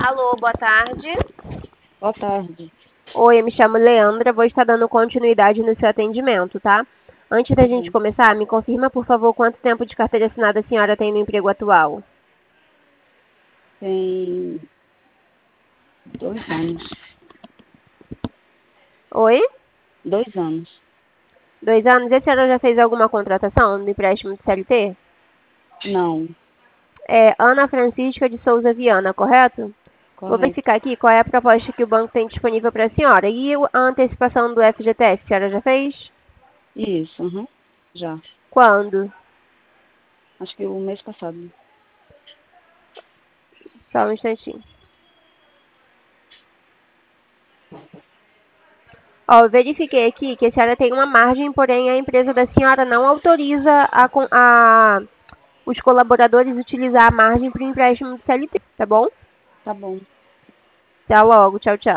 Alô, boa tarde. Boa tarde. Oi, eu me chamo Leandra, vou estar dando continuidade no seu atendimento, tá? Antes da gente começar, me confirma, por favor, quanto tempo de carteira assinada a senhora tem no emprego atual? Tem 2 anos. Oi? 2 anos. 2 anos? E a senhora já fez alguma contratação no empréstimo de CLT? Não, É Ana Francisca de Souza Viana, correto? Vou correto. verificar aqui qual é a proposta que o banco tem disponível para a senhora. E a antecipação do FGTS, a senhora já fez? Isso, já. Quando? Acho que o mês passado. Só um instantinho. Ó, eu verifiquei aqui que a senhora tem uma margem, porém a empresa da senhora não autoriza os colaboradores utilizar a margem para o empréstimo do CLT, tá bom? Tá bom. Até logo, tchau, tchau.